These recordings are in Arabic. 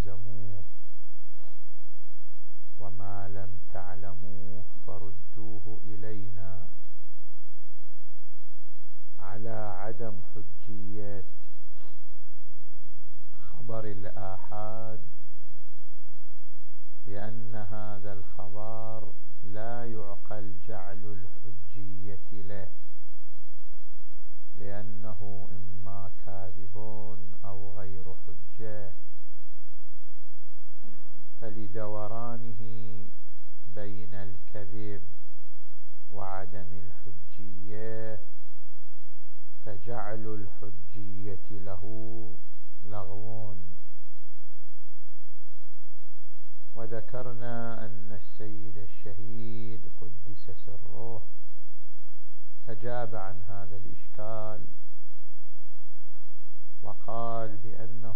فالزموه، وما لم تعلموه فردوه إلينا. على عدم حجية خبر الآحاد، لأن هذا الخبر لا يعقل جعل الحجية له، لأنه إما كاذب أو غير حجة، فلدورانه بين الكذب وعدم الحجية فجعل الحجية له لغو. وذكرنا أن السيد الشهيد قدس سره أجاب عن هذا الإشكال وقال بأنه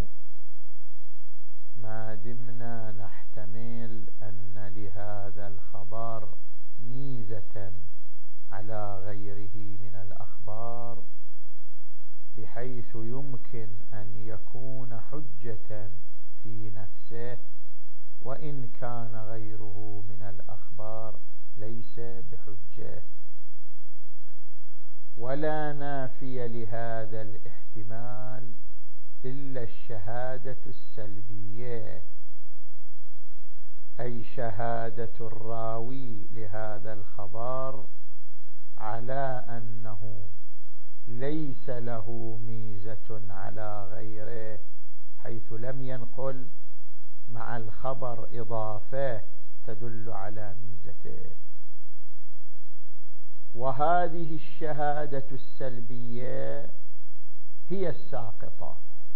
ما دمنا نحتمل أن لهذا الخبر ميزة على غيره من الأخبار بحيث يمكن أن يكون حجة في نفسه، وإن كان غيره من الأخبار ليس بحجة، ولا نافي لهذا الاحتمال إلا الشهادة السلبية، أي شهادة الراوي لهذا الخبر على أنه ليس له ميزة على غيره، حيث لم ينقل مع الخبر إضافة تدل على ميزته. وهذه الشهادة السلبية هي الساقطة،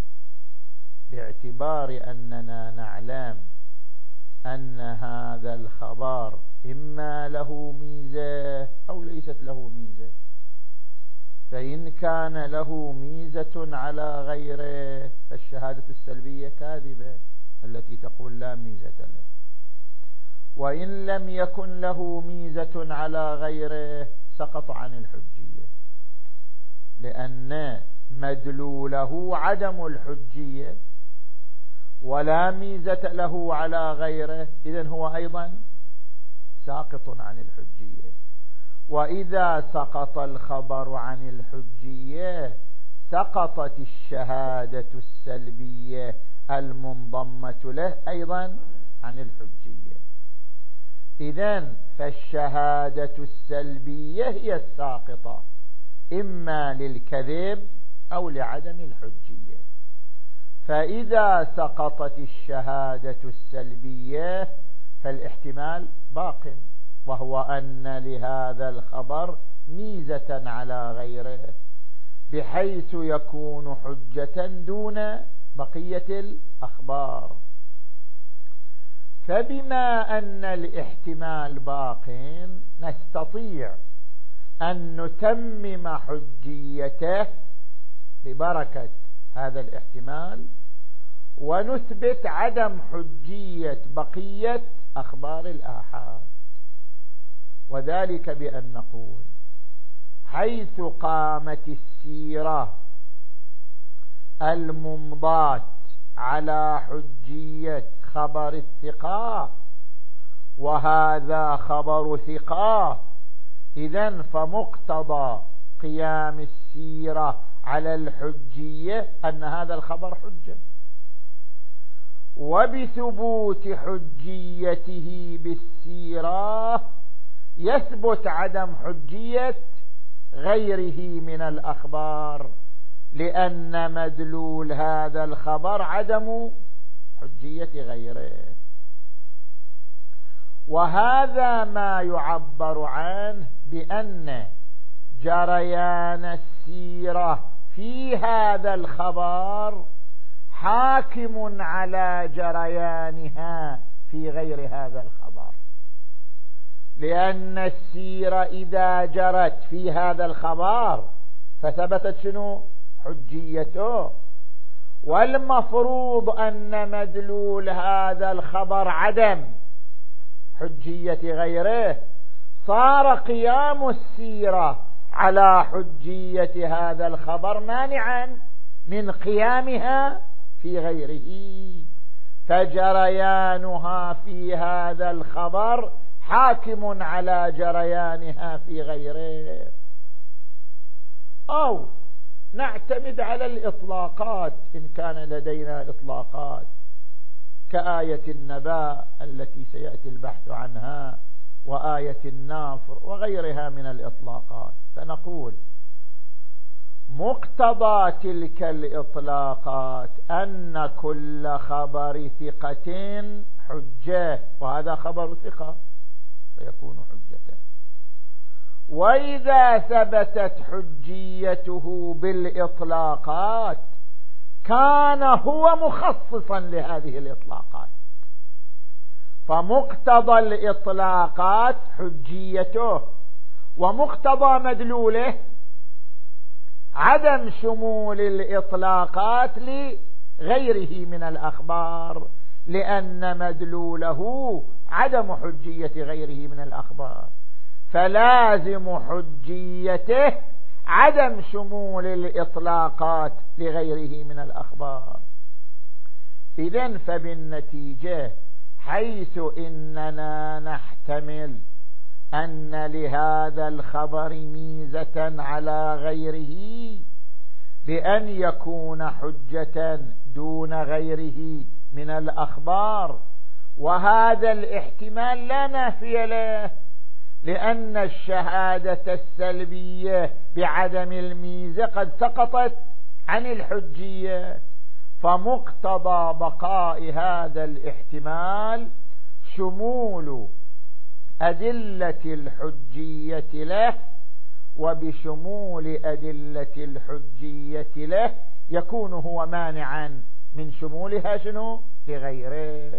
باعتبار أننا نعلم أن هذا الخبر إما له ميزة أو ليست له ميزة، فإن كان له ميزة على غيره فالشهادة السلبية كاذبة التي تقول لا ميزة له، وإن لم يكن له ميزة على غيره سقط عن الحجية، لأن مدلوله عدم الحجية ولا ميزة له على غيره، إذن هو أيضا ساقط عن الحجية. وإذا سقط الخبر عن الحجية سقطت الشهادة السلبية المنضمة له أيضا عن الحجية. إذن فالشهادة السلبية هي الساقطة إما للكذب أو لعدم الحجية. فإذا سقطت الشهادة السلبية فالاحتمال باق، وهو أن لهذا الخبر ميزة على غيره بحيث يكون حجة دون بقية الأخبار. فبما أن الاحتمال باق نستطيع أن نتمم حجيته ببركة هذا الاحتمال ونثبت عدم حجية بقية أخبار الآحاد، وذلك بأن نقول حيث قامت السيرة الممضاة على حجية خبر الثقة وهذا خبر ثقة، إذن فمقتضى قيام السيرة على الحجية أن هذا الخبر حجة، وبثبوت حجيته بالسيرة يثبت عدم حجية غيره من الأخبار، لأن مدلول هذا الخبر عدم حجية غيره. وهذا ما يعبر عنه بأن جريان السيرة في هذا الخبر حاكم على جريانها في غير هذا الخبر، لأن السيرة إذا جرت في هذا الخبر فثبتت شنو؟ حجيته، والمفروض أن مدلول هذا الخبر عدم حجية غيره، صار قيام السيرة على حجية هذا الخبر مانعا من قيامها في غيره، فجريانها في هذا الخبر حاكم على جريانها في غيره. أو نعتمد على الإطلاقات إن كان لدينا إطلاقات كآية النبأ التي سيأتي البحث عنها وآية النافر وغيرها من الإطلاقات، فنقول مقتضى تلك الإطلاقات أن كل خبر ثقة حجة، وهذا خبر ثقة فيكون حجة. وإذا ثبتت حجيته بالإطلاقات كان هو مخصصا لهذه الإطلاقات، فمقتضى الإطلاقات حجيته، ومقتضى مدلوله عدم شمول الإطلاقات لغيره من الأخبار، لأن مدلوله عدم حجية غيره من الأخبار، فلازم حجيته عدم شمول الإطلاقات لغيره من الأخبار. إذن فبالنتيجة حيث إننا نحتمل أن لهذا الخبر ميزة على غيره بأن يكون حجة دون غيره من الأخبار، وهذا الاحتمال لا نافي له، لأن الشهادة السلبية بعدم الميزة قد سقطت عن الحجية، فمقتضى بقاء هذا الاحتمال شمول أدلة الحجية له، وبشمول أدلة الحجية له يكون هو مانعا من شمولها شنو لغيره.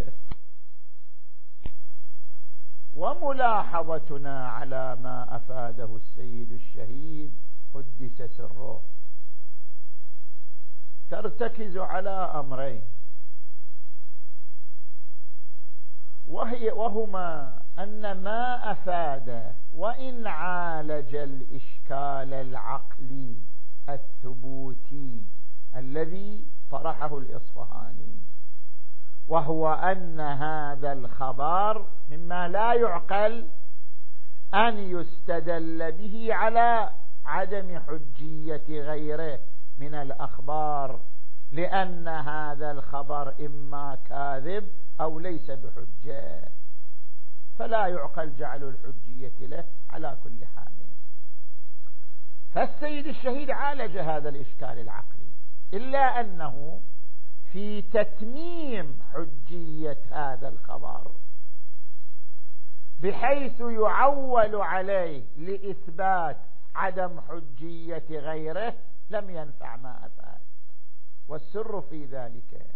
وملاحظتنا على ما أفاده السيد الشهيد قدس سره ترتكز على أمرين، وهما أن ما أفاد وإن عالج الإشكال العقلي الثبوتي الذي طرحه الإصفهاني، وهو أن هذا الخبر مما لا يعقل أن يستدل به على عدم حجية غيره من الأخبار، لأن هذا الخبر إما كاذب أو ليس بحجة، فلا يعقل جعل الحجية له على كل حال. فالسيد الشهيد عالج هذا الإشكال العقلي، إلا أنه في تتميم حجية هذا الخبر بحيث يعول عليه لإثبات عدم حجية غيره لم ينفع ما أفاد. والسر في ذلك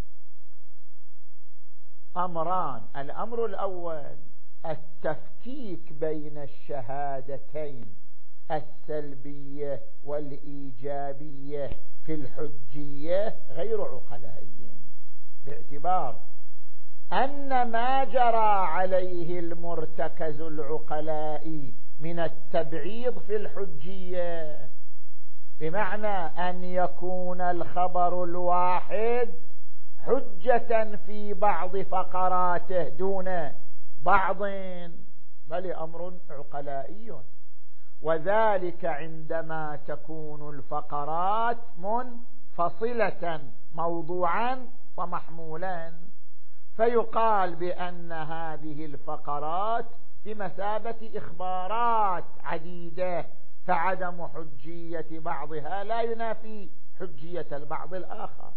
أمران: الأمر الأول التفكيك بين الشهادتين السلبية والإيجابية في الحجية غير عقلائيين، باعتبار أن ما جرى عليه المرتكز العقلائي من التبعيض في الحجية، بمعنى أن يكون الخبر الواحد حجة في بعض فقراته دون بعض، بل أمر عقلائي، وذلك عندما تكون الفقرات منفصلة موضوعا ومحمولا، فيقال بأن هذه الفقرات بمثابة إخبارات عديدة، فعدم حجية بعضها لا ينافي حجية البعض الآخر.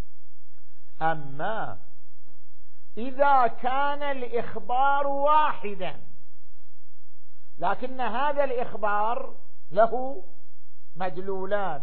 أما إذا كان الإخبار واحدا لكن هذا الإخبار له مدلولان،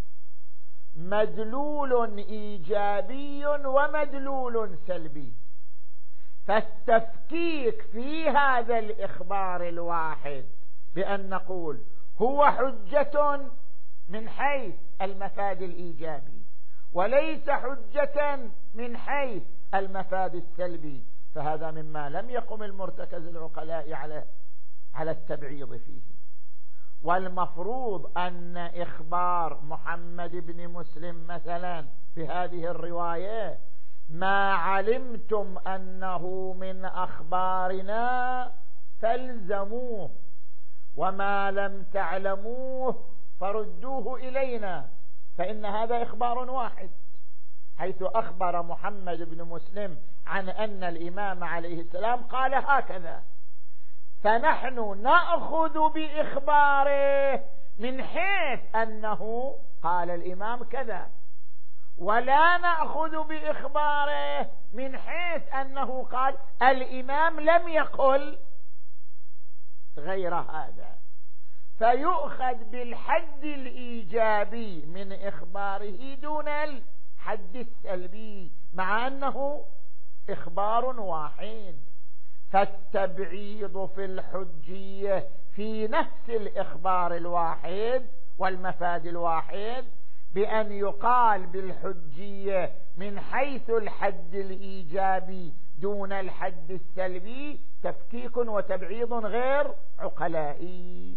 مدلول إيجابي ومدلول سلبي، فالتفكيك في هذا الإخبار الواحد بأن نقول هو حجة من حيث المفاد الإيجابي وليس حجة من حيث المفاد السلبي، فهذا مما لم يقم المرتكز العقلاء على التبعيض فيه. والمفروض أن إخبار محمد بن مسلم مثلا في هذه الرواية ما علمتم أنه من أخبارنا فالزموه، وما لم تعلموه فردوه إلينا، فإن هذا إخبار واحد، حيث أخبر محمد بن مسلم عن أن الإمام عليه السلام قال هكذا، فنحن نأخذ بإخباره من حيث أنه قال الإمام كذا، ولا نأخذ بإخباره من حيث أنه قال الإمام لم يقل غير هذا، فيؤخذ بالحد الإيجابي من إخباره دون الحد السلبي، مع أنه إخبار واحد. فالتبعيض في الحجية في نفس الإخبار الواحد والمفاد الواحد بأن يقال بالحجية من حيث الحد الإيجابي دون الحد السلبي تفكيك وتبعيض غير عقلائي.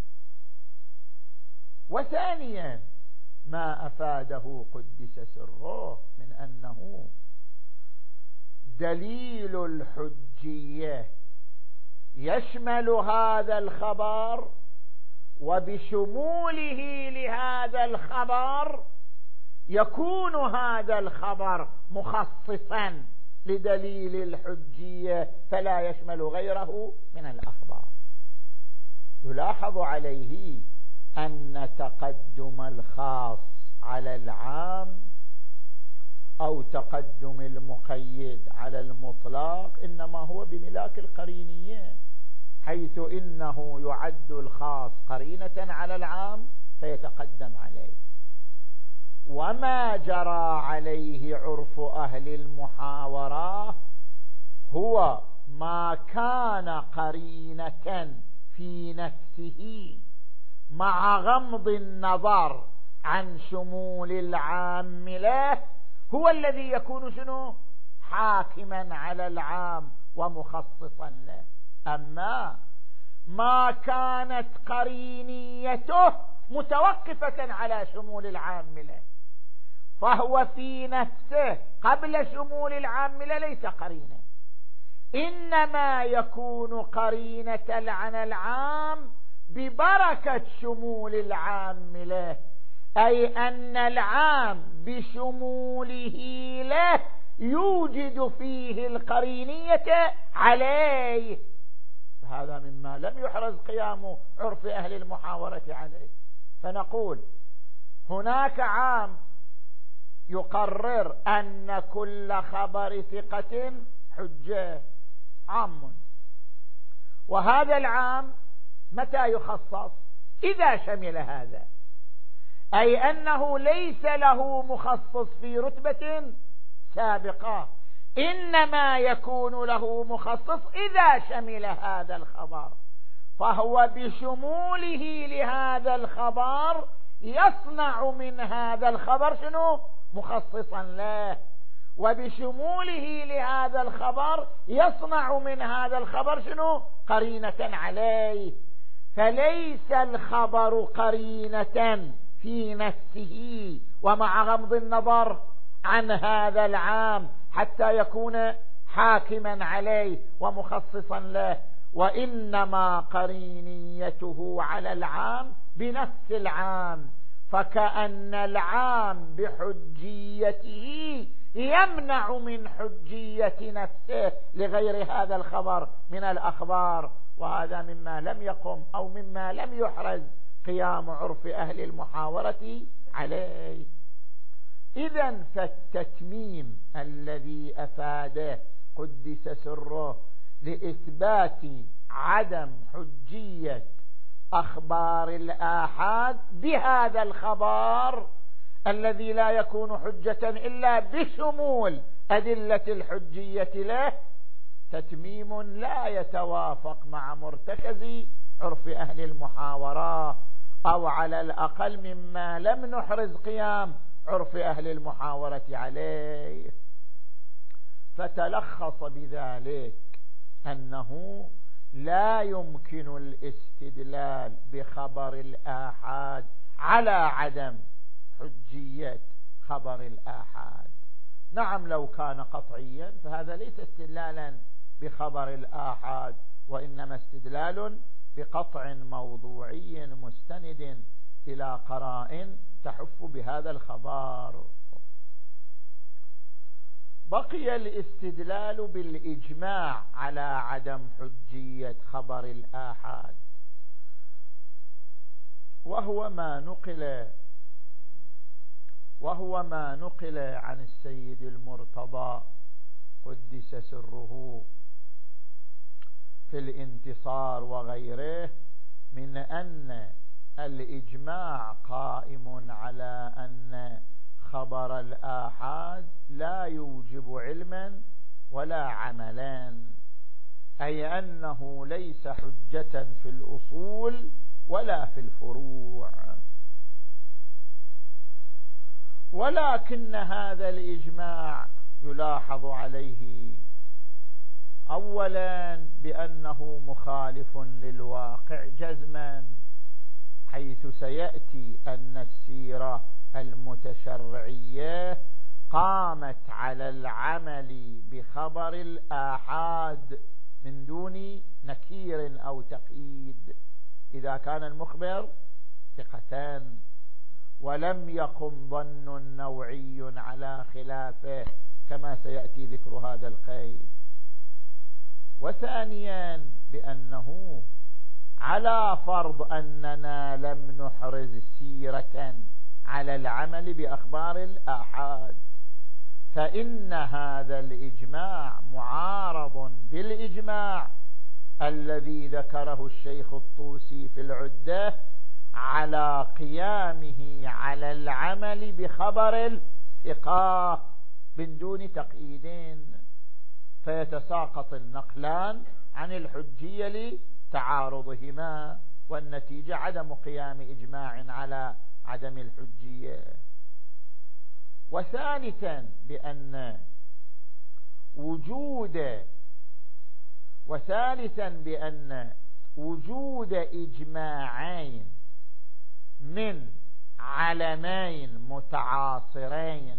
وثانيا ما أفاده قدس سره من أنه دليل الحجية يشمل هذا الخبر، وبشموله لهذا الخبر يكون هذا الخبر مخصصا لدليل الحجية فلا يشمل غيره من الأخبار. يلاحظ عليه أن تقدم الخاص على العام أو تقدم المقيد على المطلق إنما هو بملاك القرينية، حيث إنه يعد الخاص قرينة على العام فيتقدم عليه. وما جرى عليه عرف أهل المحاورة هو ما كان قرينة في نفسه مع غمض النظر عن شمول العام له، هو الذي يكون شنو؟ حاكما على العام ومخصصا له. أما ما كانت قرينيته متوقفة على شمول العام له، فهو في نفسه قبل شمول العام له ليس قرينة، إنما يكون قرينة عن العام ببركة شمول العام له، أي أن العام بشموله له يوجد فيه القرينية عليه. هذا مما لم يحرز قيام عرف أهل المحاورة عليه. فنقول هناك عام يقرر أن كل خبر ثقة حجة، عام، وهذا العام متى يخصص؟ إذا شمل هذا، أي أنه ليس له مخصص في رتبة سابقة، إنما يكون له مخصص إذا شمل هذا الخبر، فهو بشموله لهذا الخبر يصنع من هذا الخبر شنو؟ مخصصا له، وبشموله لهذا الخبر يصنع من هذا الخبر شنو؟ قرينة عليه. فليس الخبر قرينة في نفسه ومع غمض النظر عن هذا العام حتى يكون حاكما عليه ومخصصا له، وإنما قرينيته على العام بنفس العام، فكأن العام بحجيته يمنع من حجية نفسه لغير هذا الخبر من الأخبار، وهذا مما لم يقم أو مما لم يحرز قيام عرف أهل المحاورة عليه. إذن فالتتميم الذي أفاده قدس سره لإثبات عدم حجية أخبار الآحاد بهذا الخبر الذي لا يكون حجة إلا بشمول أدلة الحجية له، تتميم لا يتوافق مع مرتكز عرف أهل المحاورة، أو على الأقل مما لم نحرز قيام عرف أهل المحاورة عليه. فتلخص بذلك أنه لا يمكن الاستدلال بخبر الآحاد على عدم حجية خبر الآحاد، نعم لو كان قطعيا فهذا ليس استدلالا بخبر الآحاد، وإنما استدلال بقطع موضوعي مستند إلى قرائن تحف بهذا الخبر. بقي الاستدلال بالإجماع على عدم حجية خبر الآحاد، وهو ما نقل عن السيد المرتضى قدس سره في الانتصار وغيره من أن الإجماع قائم على أن خبر الآحاد لا يوجب علما ولا عملا، أي أنه ليس حجة في الأصول ولا في الفروع. ولكن هذا الإجماع يلاحظ عليه أولا بأنه مخالف للواقع جزما، حيث سيأتي أن السيرة المتشرعية قامت على العمل بخبر الآحاد من دون نكير أو تقييد إذا كان المخبر ثقتان، ولم يقم ظن نوعي على خلافه كما سيأتي ذكر هذا القيد. وثانيا بأنه على فرض أننا لم نحرز سيرة على العمل بأخبار الآحاد، فإن هذا الإجماع معارض بالإجماع الذي ذكره الشيخ الطوسي في العدة على قيامه على العمل بخبر الثقة من دون تقييدين، فيتساقط النقلان عن الحجية لتعارضهما، والنتيجة عدم قيام إجماع على عدم الحجية. وثالثا بأن وجود إجماعين من علمين متعاصرين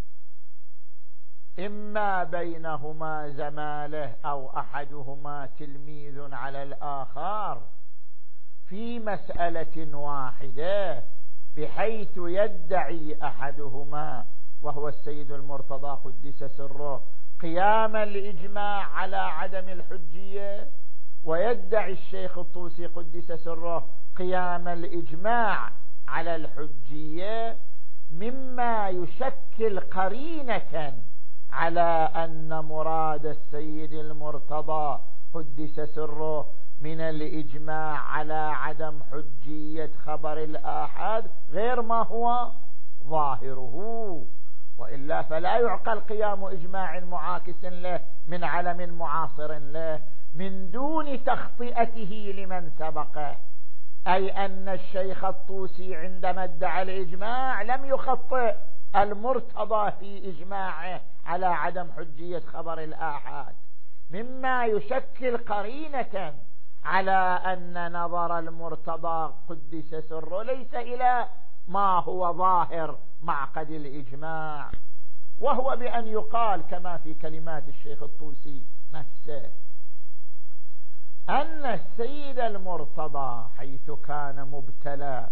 إما بينهما زمالة أو أحدهما تلميذ على الآخر في مسألة واحدة، بحيث يدعي أحدهما وهو السيد المرتضى قدس سره قيام الإجماع على عدم الحجية، ويدعي الشيخ الطوسي قدس سره قيام الإجماع على الحجية، مما يشكل قرينة على أن مراد السيد المرتضى قدس سره من الإجماع على عدم حجية خبر الآحاد غير ما هو ظاهره، وإلا فلا يعقل قيام إجماع معاكس له من علم معاصر له من دون تخطئته لمن سبقه، أي أن الشيخ الطوسي عندما ادعى الإجماع لم يخطئ المرتضى في إجماعه على عدم حجية خبر الآحاد، مما يشكل قرينة على أن نظر المرتضى قدس سره ليس إلى ما هو ظاهر معقد الإجماع، وهو بأن يقال كما في كلمات الشيخ الطوسي نفسه أن السيد المرتضى حيث كان مبتلى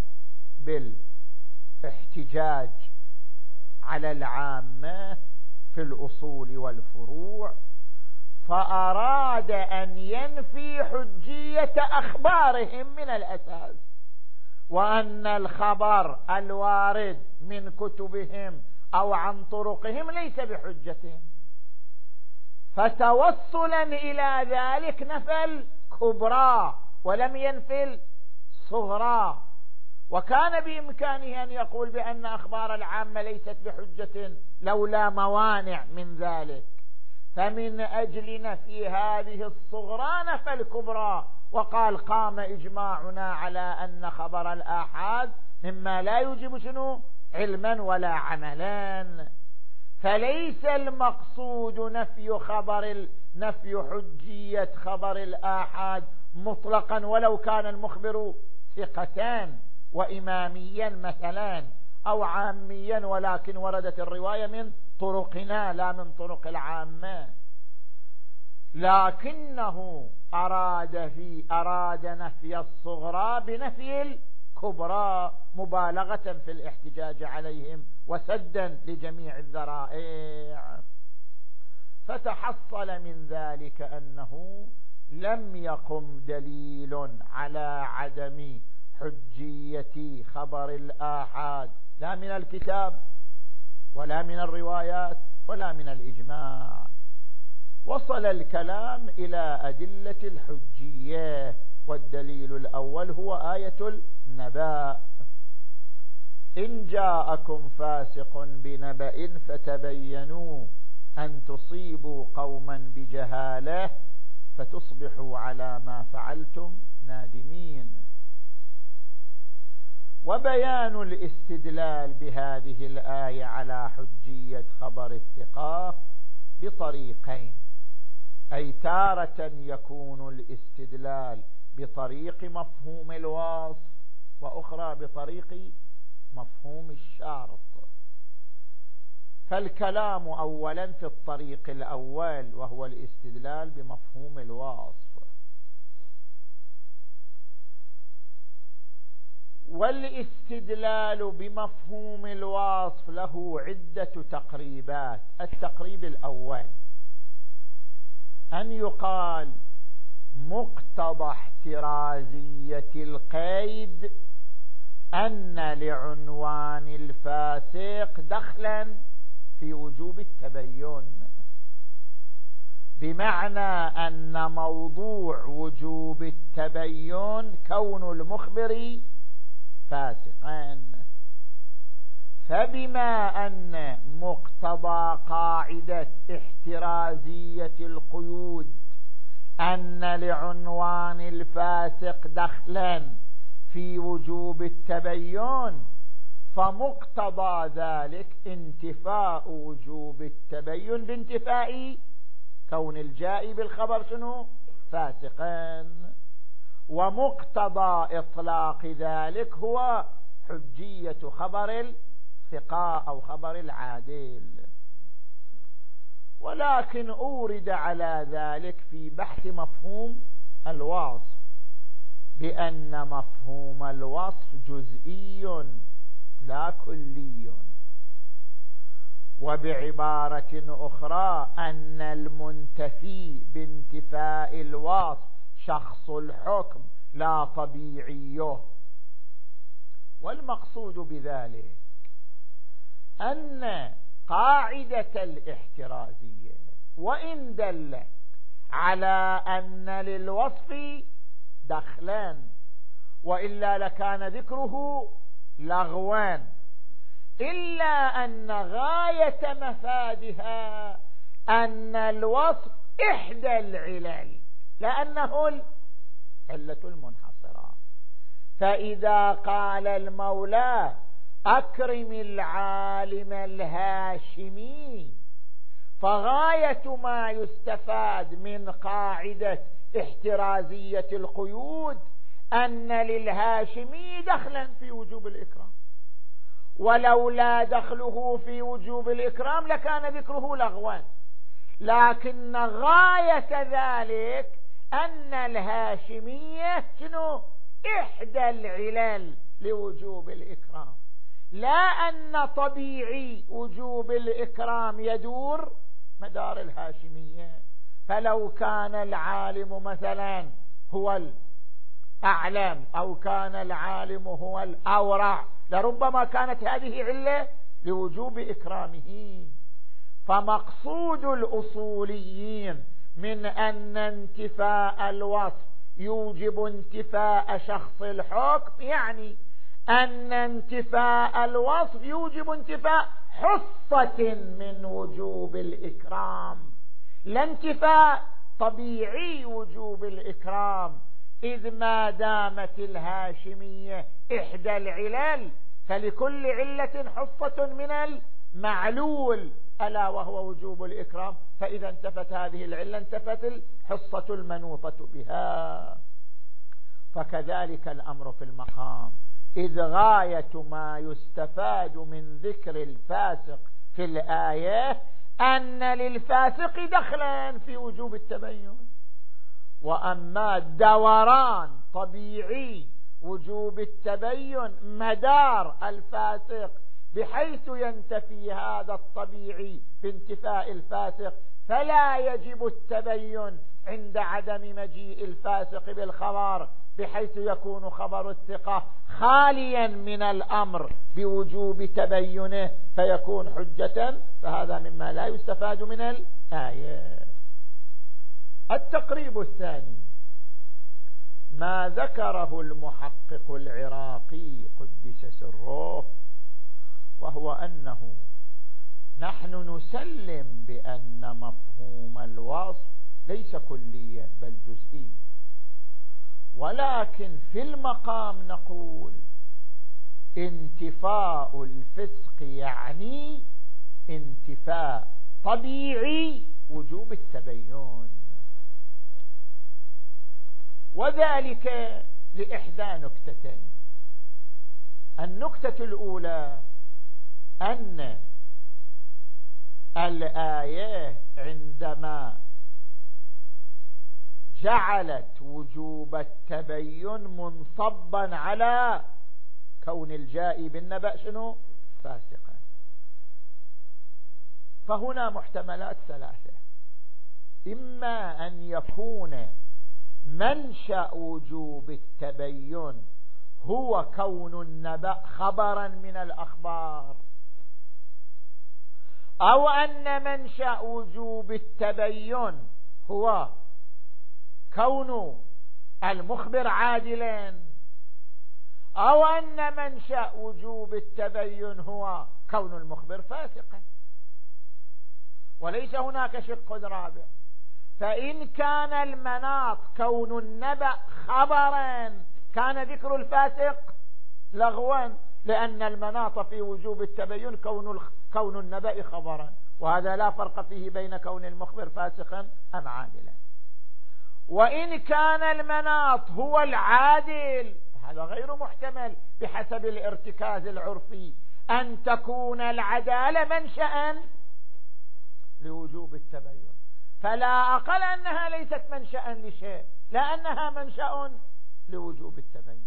بالاحتجاج على العامة في الأصول والفروع، فأراد أن ينفي حجية أخبارهم من الأساس، وأن الخبر الوارد من كتبهم أو عن طرقهم ليس بحجة، فتوصلا إلى ذلك نفى الكبرى ولم ينفي الصغرى، وكان بإمكانه أن يقول بأن أخبار العامة ليست بحجة لولا موانع من ذلك، فمن أجل نفي هذه الصغرى نفى الكبرى وقال قام إجماعنا على أن خبر الآحاد مما لا يوجب شنو علما ولا عملا، فليس المقصود نفي حجية خبر الآحاد مطلقا ولو كان المخبر ثقتان وإماميا مثلا أو عاميا، ولكن وردت الرواية من طرقنا لا من طرق العامة، لكنه أراد نفي الصغرى بنفي الكبرى مبالغة في الاحتجاج عليهم وسدا لجميع الذرائع. فتحصل من ذلك أنه لم يقم دليل على عدم حجية خبر الآحاد لا من الكتاب ولا من الروايات ولا من الإجماع. وصل الكلام إلى أدلة الحجية، والدليل الأول هو آية النبأ: إن جاءكم فاسق بنبأ فتبينوا أن تصيبوا قوما بجهالة فتصبحوا على ما فعلتم نادمين. وبيان الاستدلال بهذه الآية على حجية خبر الثقة بطريقين، أي تارة يكون الاستدلال بطريق مفهوم الوصف، وأخرى بطريق مفهوم الشرط. فالكلام أولا في الطريق الأول وهو الاستدلال بمفهوم الوصف. والاستدلال بمفهوم الوصف له عدة تقريبات. التقريب الأول أن يقال مقتضى احترازية القيد أن لعنوان الفاسق دخلا في وجوب التبين، بمعنى أن موضوع وجوب التبين كون المخبر فاسقا. فبما أن مقتضى قاعدة احترازية القيود أن لعنوان الفاسق دخلا في وجوب التبين، فمقتضى ذلك انتفاء وجوب التبين بانتفاء كون الجائي بالخبر شنو؟ فاسقا. ومقتضى إطلاق ذلك هو حجية خبر الثقة أو خبر العادل. ولكن أورد على ذلك في بحث مفهوم الوصف بأن مفهوم الوصف جزئي لا كلي. وبعبارة أخرى أن المنتفي بانتفاء الوصف شخص الحكم لا طبيعيه. والمقصود بذلك أن قاعدة الاحترازية وإن دلت على أن للوصف دخلا وإلا لكان ذكره لغوا، إلا أن غاية مفادها أن الوصف إحدى العلل لأنه العلة المنحصرة. فإذا قال المولى أكرم العالم الهاشمي، فغاية ما يستفاد من قاعدة احترازية القيود أن للهاشمي دخلا في وجوب الإكرام، ولولا دخله في وجوب الإكرام لكان ذكره لغوا. لكن غاية ذلك أن الهاشمية شنو؟ إحدى العلل لوجوب الإكرام، لا أن طبيعي وجوب الإكرام يدور مدار الهاشمية. فلو كان العالم مثلا هو الأعلم أو كان العالم هو الأورع لربما كانت هذه علة لوجوب إكرامه. فمقصود الأصوليين من أن انتفاء الوصف يوجب انتفاء شخص الحكم، يعني أن انتفاء الوصف يوجب انتفاء حصة من وجوب الإكرام، لا انتفاء طبيعي وجوب الإكرام. إذ ما دامت الهاشمية إحدى العلل فلكل علة حصة من المعلول ألا وهو وجوب الإكرام، فإذا انتفت هذه العلة انتفت الحصة المنوطة بها. فكذلك الأمر في المقام، إذ غاية ما يستفاد من ذكر الفاسق في الآية أن للفاسق دخلا في وجوب التبين، وأما دوران طبيعي وجوب التبين مدار الفاسق بحيث ينتفي هذا الطبيعي بانتفاء الفاسق، فلا يجب التبين عند عدم مجيء الفاسق بالخبر، بحيث يكون خبر الثقة خاليا من الأمر بوجوب تبينه فيكون حجة. فهذا مما لا يستفاد من الآية. التقريب الثاني ما ذكره المحقق العراقي قدس سره، وهو أنه نحن نسلم بأن مفهوم الوصف ليس كليا بل جزئي، ولكن في المقام نقول انتفاء الفسق يعني انتفاء طبيعي وجوب التبين، وذلك لإحدى نكتتين. النكتة الأولى أن الآية عندما جعلت وجوب التبين منصبا على كون الجائي بالنبأ شنو؟ فاسقا، فهنا محتملات ثلاثة: إما أن يكون منشأ وجوب التبين هو كون النبأ خبرا من الأخبار، أو أن منشأ وجوب التبين هو كون المخبر عادلا، أو أن منشأ وجوب التبين هو كون المخبر فاسقا. وليس هناك شق رابع. فإن كان المناط كون النبأ خبرا كان ذكر الفاسق لغوا، لأن المناط في وجوب التبين كون النبأ خبرا، وهذا لا فرق فيه بين كون المخبر فاسقا أم عادلا. وإن كان المناط هو العادل هذا غير محتمل بحسب الارتكاز العرفي أن تكون العدالة منشأ لوجوب التبين، فلا أقل أنها ليست منشأ لشيء لأنها منشأ لوجوب التبين.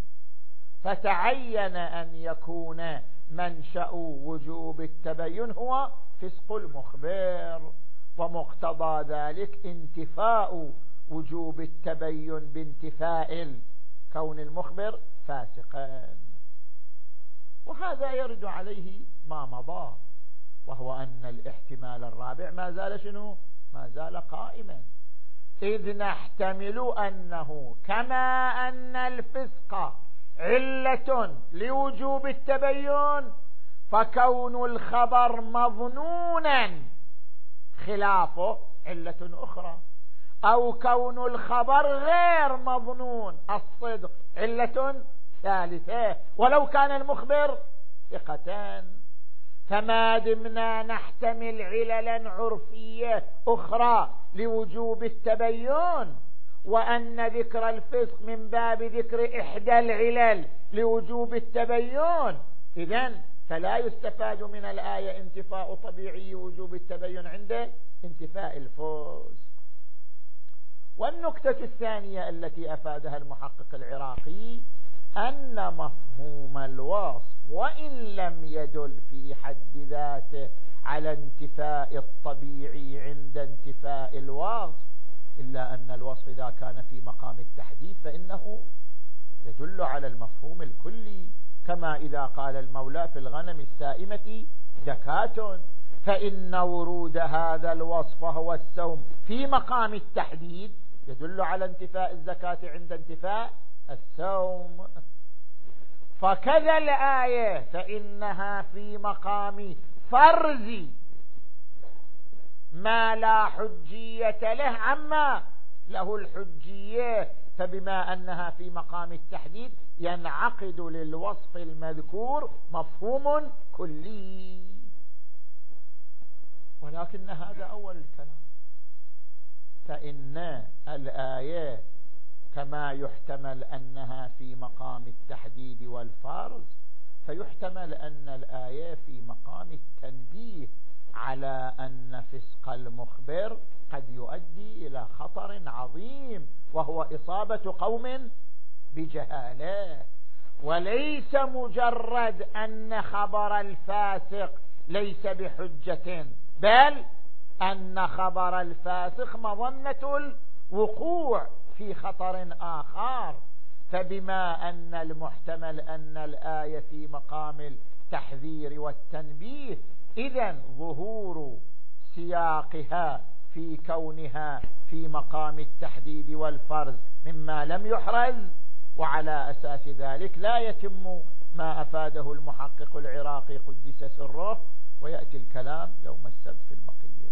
فتعين أن يكون منشأ وجوب التبين هو فسق المخبر، ومقتضى ذلك انتفاء وجوب التبين بانتفاء كون المخبر فاسقا. وهذا يرد عليه ما مضى، وهو أن الاحتمال الرابع ما زال شنو؟ ما زال قائما، إذ نحتمل أنه كما أن الفسق علة لوجوب التبين، فكون الخبر مظنونا خلافه علة أخرى، أو كون الخبر غير مظنون الصدق علة ثالثة، ولو كان المخبر ثقتان. فما دمنا نحتمل عللا عرفية أخرى لوجوب التبين، وأن ذكر الفسق من باب ذكر إحدى العلل لوجوب التبين، إذن فلا يستفاد من الآية انتفاء طبيعي وجوب التبين عند انتفاء الفسق. والنكتة الثانية التي أفادها المحقق العراقي أن مفهوم الوصف وإن لم يدل في حد ذاته على انتفاء الطبيعي عند انتفاء الوصف، إلا أن الوصف إذا كان في مقام التحديد فإنه يدل على المفهوم الكلي، كما إذا قال المولى في الغنم السائمة زكاة، فإن ورود هذا الوصف هو السوم في مقام التحديد يدل على انتفاء الزكاة عند انتفاء السوم. فكذا الآية فإنها في مقام فرض ما لا حجية له عما له الحجية، فبما أنها في مقام التحديد ينعقد للوصف المذكور مفهوم كلي. ولكن هذا أول الكلام، فإن الآية كما يحتمل أنها في مقام التحديد والفرض، فيحتمل أن الآية في مقام التنبيه على أن فسق المخبر قد يؤدي إلى خطر عظيم، وهو إصابة قوم بجهالة، وليس مجرد أن خبر الفاسق ليس بحجة، بل أن خبر الفاسق مظنة الوقوع في خطر آخر. فبما أن المحتمل أن الآية في مقام التحذير والتنبيه، إذن ظهور سياقها في كونها في مقام التحديد والفرض مما لم يحرز، وعلى أساس ذلك لا يتم ما أفاده المحقق العراقي قدس سره، ويأتي الكلام يوم السبت في البقية.